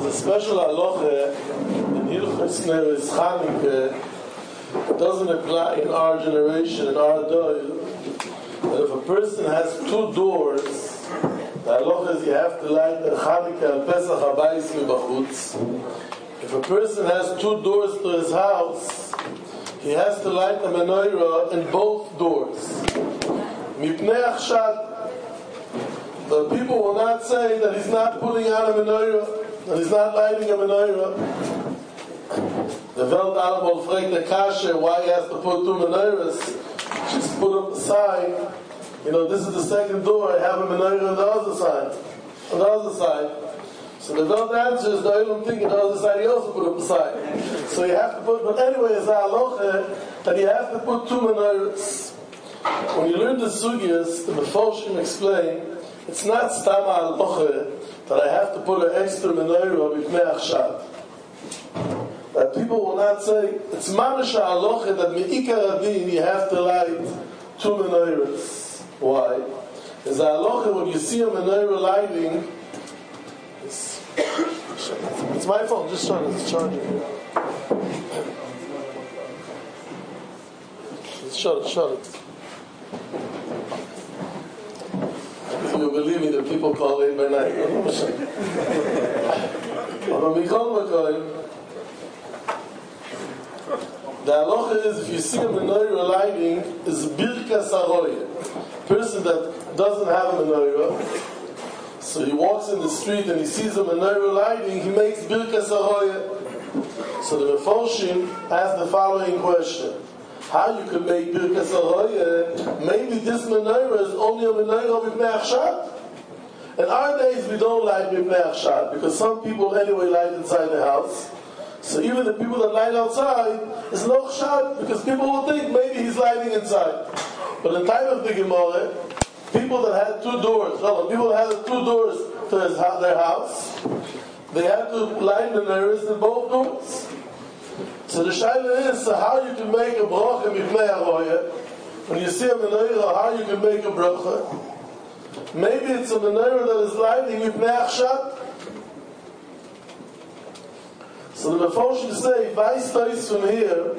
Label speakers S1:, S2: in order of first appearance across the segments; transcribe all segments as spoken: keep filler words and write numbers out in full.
S1: a special halacha in Hilchos Neres Chanukah. It doesn't apply in our generation, in our day. But if a person has two doors, the halacha is you have to light the Chanukah and Pesach habayis mibachutz. If a person has two doors to his house, he has to light the menorah in both doors. Mipnei achshad. The people will not say that he's not putting on a menorah, that he's not lighting a menorah. The Welt animal fragt the kasher why he has to put two menorahs. Just put up the sign. You know, this is the second door. I have a menorah on the other side. On the other side. So the Welt answers, the Olam thinking on the other side, he also put up the sign. So you have to put, but anyway, it's a halacha that you have to put two menorahs. When you learn the sugyas, the Meforshim explain, it's not stam halacha that I have to put an extra menorah b'pnei achshad. That people will not say, it's mamash halacha that me'ikar adin you have to light two menorahs. Why? It's a halacha when you see a menorah lighting, it's, it's my phone, just turn it, it's charging here. Just shut it, shut it. You believe me that people call late by night. The halacha is if you see a menorah lighting, is birkas haroya. Person that doesn't have a menorah, so he walks in the street and he sees a menorah lighting, he makes birkas haroya. So the Meforshim ask the following question. How you could make birkas haroya? Maybe this menorah is only a menorah b'pnei achshad. In our days we don't light b'pnei achshad because some people anyway light inside the house. So even the people that light outside is no chshad because people will think maybe he's lighting inside. But in the time of the Gemara, people that had two doors, no, people that had two doors to his, their house, they had to light menorahs in both doors. So the shaila is so how you can make a bracha mipnei haroya. When you see a menorah, how you can make a bracha. Maybe it's a menorah that is lighting mipnei achshad. So the Meforshim say, Vais Tois from here,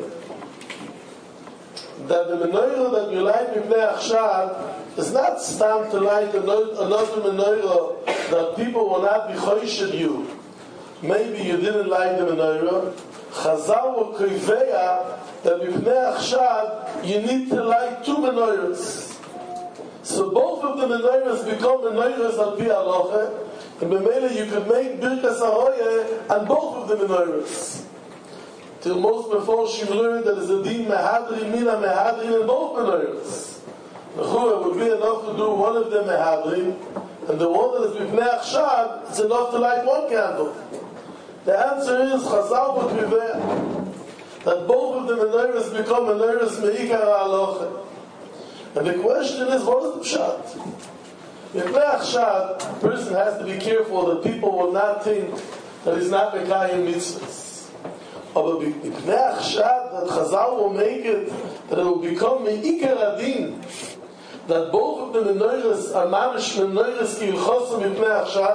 S1: that the menorah that you light mipnei achshad is not stam to light another menorah that people will not be choshid you. Maybe you didn't light the menorah. Chazal will koveya that mipnei achshad you need to light two menorahs. So both of the menorahs become menorahs al pi halacha, and b'meila you could make birkas haroya on both of the menorahs. Till most Meforshim learn that there's a din mehadrin mina mehadrin in both menorahs. The chura would be enough to do one of them mehadrin, and the one that is mipnei achshad, it's enough to light one candle. The answer is Chazal would be there that both of the menorahs become menorahs meikar halacha. And the question is, what is the pshat? Mipnei achshad, a person has to be careful that people will not think that he's not mekayim mitzvahs. But mipnei achshad, that Chazal will make it that it will become meikar adin, that both of the menorahs are mamish menorahs ki ilchosa mipnei achshad.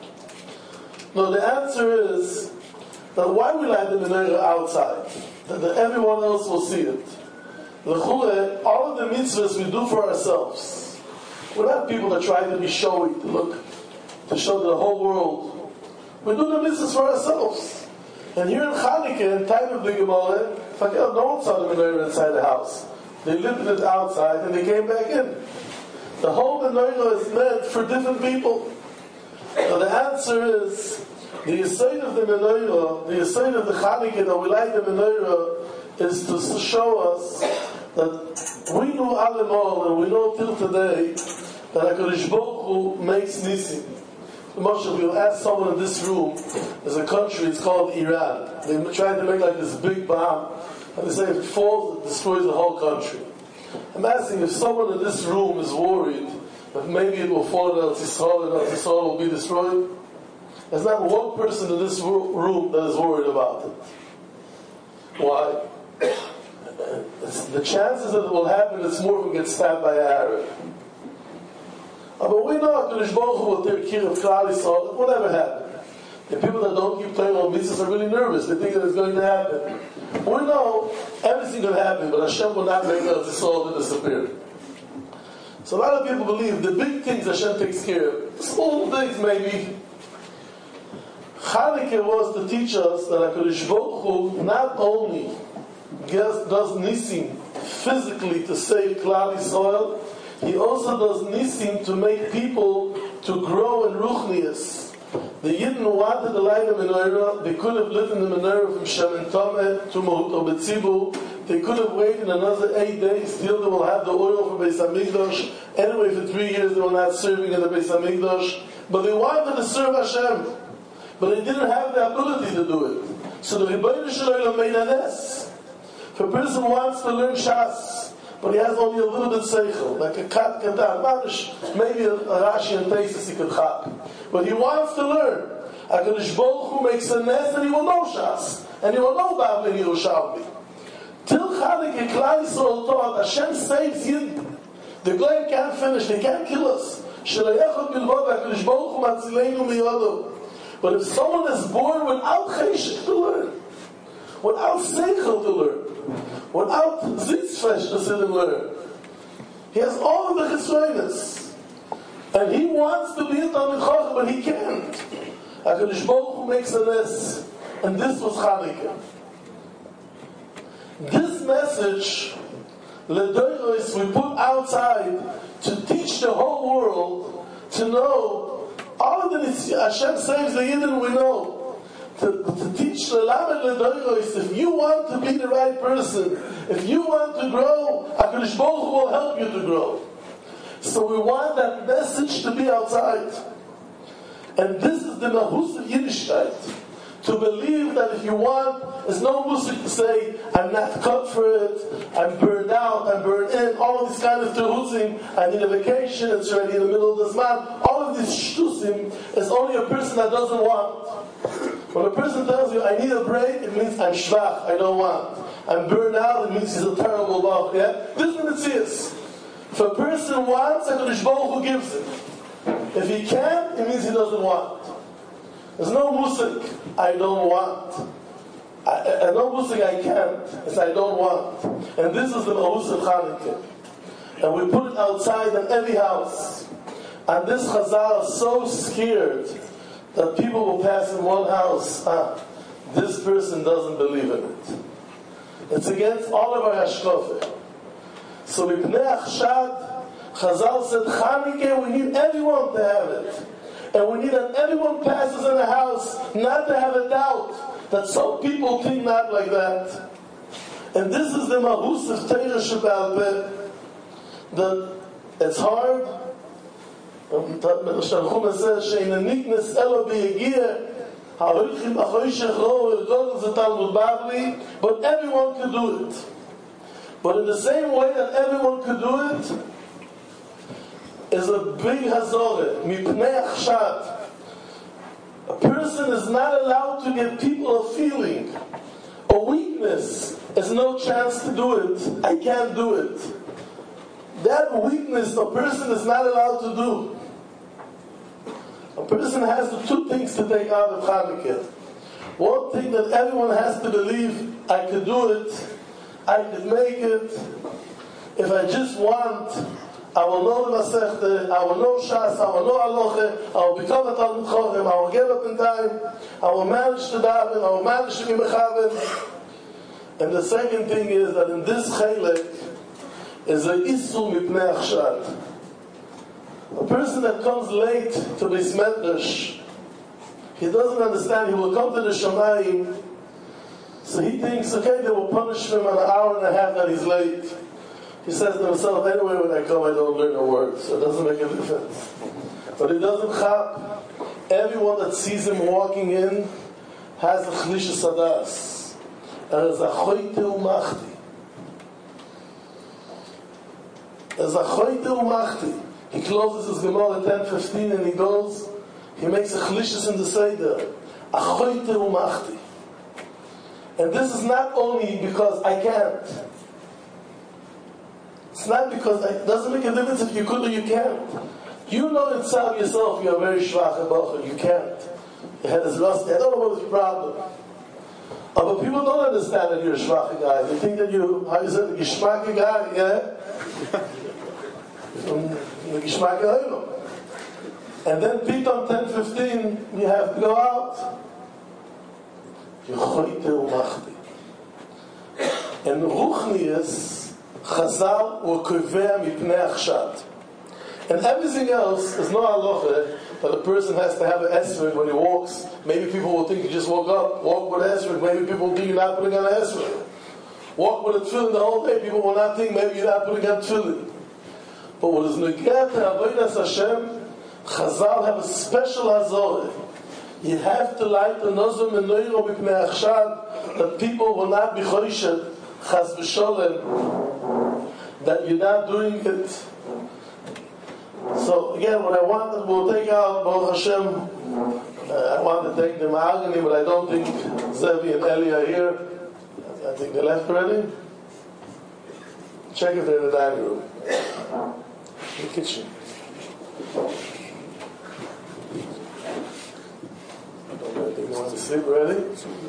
S1: No, the answer is that why we light the menorah outside? That, that everyone else will see it. L'chule, all of the mitzvahs we do for ourselves. We're not people that try to be showy, to look, to show the whole world. We do the mitzvahs for ourselves. And here in Chanukah, in time of the Gemara, no one saw the menorah inside the house. They lifted it outside and they came back in. The whole menorah is meant for different people. So the answer is, the yesod of the menorah, the yesod of the Chanukah that we light the menorah, is to show us that we know alemol and we know till today that HaKadosh Baruch Hu makes nisim. Moshe, if you ask someone in this room, there's a country, it's called Iran. They try to make like this big bomb, and they say if it falls, it destroys the whole country. I'm asking if someone in this room is worried that maybe it will fall in Eretz Yisrael and Eretz Yisrael will be destroyed. There's not one person in this room that is worried about it. Why? It's, the chances that it will happen is more if we get stabbed by an Arab. But we know HaKadosh Baruch Hu will take care of Klal Yisrael. It will never happen. The people that don't keep Mitzvahs are really nervous. They think that it's going to happen. We know everything can happen, but Hashem will not make us soul to disappear. So a lot of people believe the big things Hashem takes care of. Small things maybe. Chanukah was to teach us that HaKadosh Baruch Hu not only does nisim physically to save Klal Yisrael, he also does nisim to make people to grow in ruchnius. The Yidden wanted to light the menorah. They could have lit in the menorah from Shemin Tomeh to Mahut or Betzibu. They could have waited another eight days till they will have the oil for Beis HaMikdash. Anyway, for three years they were not serving in the Beis HaMikdash. But they wanted to serve Hashem. But they didn't have the ability to do it. So the Rebbeinu Shalom made a nest. If a person wants to learn Shas, but he has only a little bit seichel, like a kat katan, maybe a, a Rashi and Teisus he could chap. But he wants to learn. HaKadosh Baruch Hu makes a nest and he will know Shas. And he will know Bavli Yerushalmi. Till Chanukah, Klal Yisrael taught, Hashem saves Yidden. The Goyim can't finish, they can't kill us. Sh'layechot bilvod, HaKadosh Baruch Hu matzileinu miyado. But if someone is born without cheshek to learn, without seichel to learn, without zitzfesh to sit and learn, he has all of the chesroinus, and he wants to be a Talmid Chacham, but he can't. HaKadosh Baruch Hu makes a nest, and this was Chanukah. This message, Ledoros, we put outside to teach the whole world to know. All of the Hashem saves the Yidden, we know. To, to teach the Lamed Ledoros, if you want to be the right person, if you want to grow, HaKadosh Baruch Hu will help you to grow. So we want that message to be outside. And this is the Mahus of Yiddishkeit. To believe that if you want, there's no music to say, I'm not cut for it, I'm burned out, I'm burned in, all of these kind of teruzim, I need a vacation, it's already in the middle of this month. All of these shtusim is only a person that doesn't want. When a person tells you, I need a break, it means I'm shvach, I don't want. I'm burned out, it means he's a terrible love. Yeah? This is what it is. If a person wants, HaKadosh Baruch Hu gives it. If he can't, it means he doesn't want. There's no musik, I don't want. I, I no musik, I can't. It's I don't want. And this is the Mahus of Chanukah. And we put it outside in every house. And this Chazal is so scared that people will pass in one house. Ah, this person doesn't believe in it. It's against all of our hashkafah. So Mipnei Achshad, Chazal said, Chanukah, we need everyone to have it. And we need that everyone passes in the house not to have a doubt that some people think not like that. And this is the Mahus of Torah Sheba'al Peh, that it's hard. Shalchum says, Shein Niknes Elo B'Yegir, Ha'orichim B'Choyshech Ro, Ergon Ze Talmud Bavli, but everyone could do it. But in the same way that everyone could do it, is a big hazorah, mipnei achshad. A person is not allowed to give people a feeling, a weakness. There's no chance to do it. I can't do it. That weakness a person is not allowed to do. A person has the two things to take out of Chanukah. One thing that everyone has to believe, I could do it, I could make it. If I just want, I will know the Masechta, I will know Shas, I will know Aloche, I will become a Talmid Chacham, I will get up in time, I will manage to daven, I will manage to be mechaven. And the second thing is that in this Chelek is a Isu Mipnei Achshad. A person that comes late to Beis Medrash, he doesn't understand, he will come to the Shamayim, so he thinks, okay, they will punish him an hour and a half that he's late. He says to himself, anyway, when I come, I don't learn a word, so it doesn't make a difference. But he doesn't chap. Everyone that sees him walking in has a chlisha sadas. And is a choyte umachti. Is a choyte umachti. He closes his Gemara at ten fifteen and he goes, he makes a chlishas in the Seder. A choyte umachti. And this is not only because I can't. It's not because it doesn't make a difference if you could or you can't. You know inside yourself you're very shvach and you can't. your head is rusty. I don't know what's your problem. Uh, but people don't understand that you're a schwache guy. They think that you, how you say, a geschmacke guy, yeah? A geschmacke oilo. And then pitom ten fifteen, you have to go out. Yechoite umachti. And Ruchnius, Chazal, were kovea mipnei achshad. And everything else is no halacha that a person has to have an esrog when he walks. Maybe people will think you just woke up, walk with an esrog. Maybe people will think you're not putting on an esrog. Walk with a tefillin the whole day. People will not think maybe you're not putting on tefillin. But what is neged to avodas Hashem, Chazal have a special hazorah. You have to light the nozum and noiro mipnei achshad that people will not be choished, chas v'sholem, that you're not doing it. So again, what I wanted, we'll take out Baruch Hashem. Uh, I want to take the Ma'agani, but I don't think Zevi and Eli are here. I think they left already. Check if they're in the dining room, in the kitchen. I don't think they want to sleep already.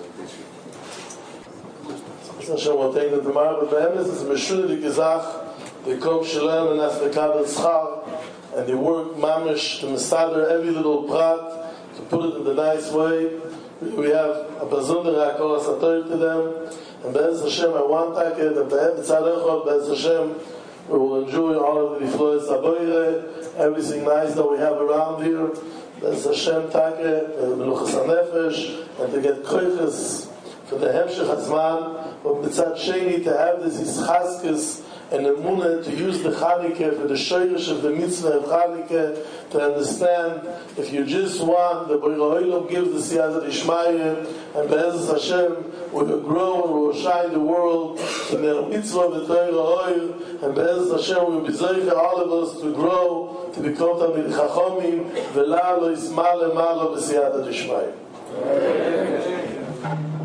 S1: So Hashem will take them tomorrow. But the Emes is Meshuni Gizach. They come Shalem and that's the Kabel Schar. And they work mamish to masader every little prat to put it in the nice way. We have a bazunder hakol asator to them. And Be'ez Hashem, I want that that the Evetz Arechot, Be'ez Hashem, we will enjoy all of the Nifloes Aboire, everything nice that we have around here. Be'ez Hashem take, Menuchas HaNefesh, and to get koiches for the Hemshech HaZman, but B'tzad Sheni to have this Yitzchaskes and Emunah, to use the Chanukah for the Shoyrish of the Mitzvah of Chanukah, to understand if you just want, the Borei Olam gives the Siyazat Ishmael, and Be'ez Hashem, we will grow and we will shine the world in the Mitzvah of the Torah Oil, and Be'ez Hashem, we will be Zeicha all of us to grow, to become Talmid Chachomim, V'la lo Yisma Lemalo B'Siyazat Ishmael.